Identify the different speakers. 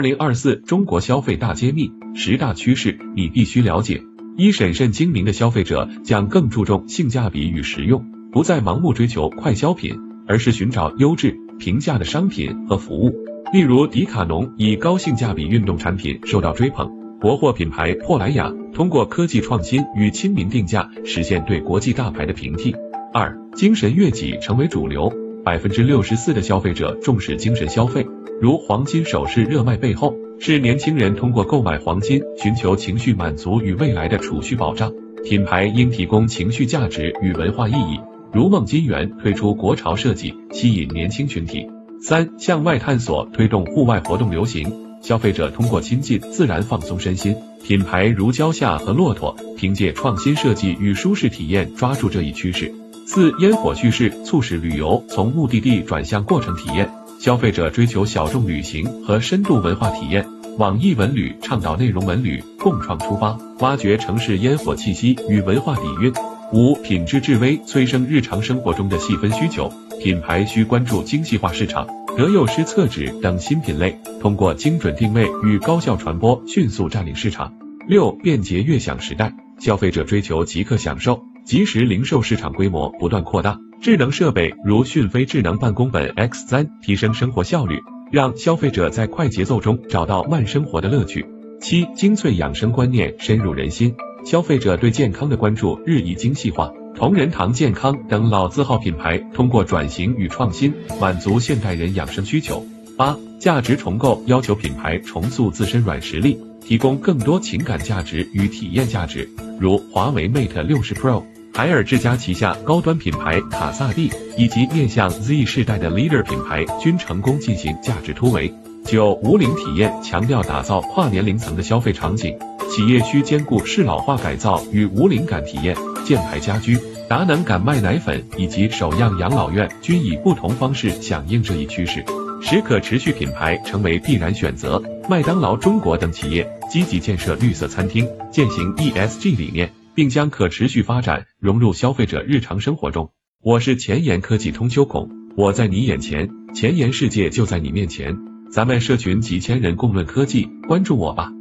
Speaker 1: 2024中国消费大揭秘，10大趋势你必须了解。一、审慎精明的消费者将更注重性价比与实用，不再盲目追求快消品，而是寻找优质、平价的商品和服务。例如，迪卡侬以高性价比运动产品受到追捧，国货品牌珀莱雅通过科技创新与亲民定价，实现对国际大牌的平替。二、精神悦己成为主流，64%的消费者重视精神消费，如黄金首饰热卖背后，是年轻人通过购买黄金寻求情绪满足与未来的储蓄保障。品牌应提供情绪价值与文化意义，如梦金源推出国潮设计，吸引年轻群体。三、向外探索推动户外活动流行，消费者通过亲近自然放松身心，品牌如蕉下和骆驼凭借创新设计与舒适体验抓住这一趋势。四、烟火叙事促使旅游从目的地转向过程体验，消费者追求小众旅行和深度文化体验，网易文旅倡导内容文旅，共创出发，挖掘城市烟火气息与文化底蕴。五、品质至微催生日常生活中的细分需求，品牌需关注精细化市场、德幼师厕纸等新品类，通过精准定位与高效传播迅速占领市场。六、便捷悦享时代，消费者追求即刻享受，即时零售市场规模不断扩大，智能设备如讯飞智能办公本 X3 提升生活效率，让消费者在快节奏中找到慢生活的乐趣。七、精粹养生观念深入人心，消费者对健康的关注日益精细化，同仁堂健康等老字号品牌通过转型与创新，满足现代人养生需求。八、价值重构要求品牌重塑自身软实力，提供更多情感价值与体验价值，如华为 Mate 60 Pro、海尔智家旗下高端品牌卡萨帝以及面向 Z 世代的 Leader 品牌均成功进行价值突围。九、无龄体验强调打造跨年龄层的消费场景，企业需兼顾适老化改造与无龄感体验，箭牌家居、达能感麦奶粉以及首样养老院均以不同方式响应这一趋势，使可持续品牌成为必然选择。麦当劳中国等企业积极建设绿色餐厅，践行 ESG 理念，并将可持续发展融入消费者日常生活中。我是前沿科技通秋孔，我在你眼前，前沿世界就在你面前。咱们社群几千人共论科技，关注我吧。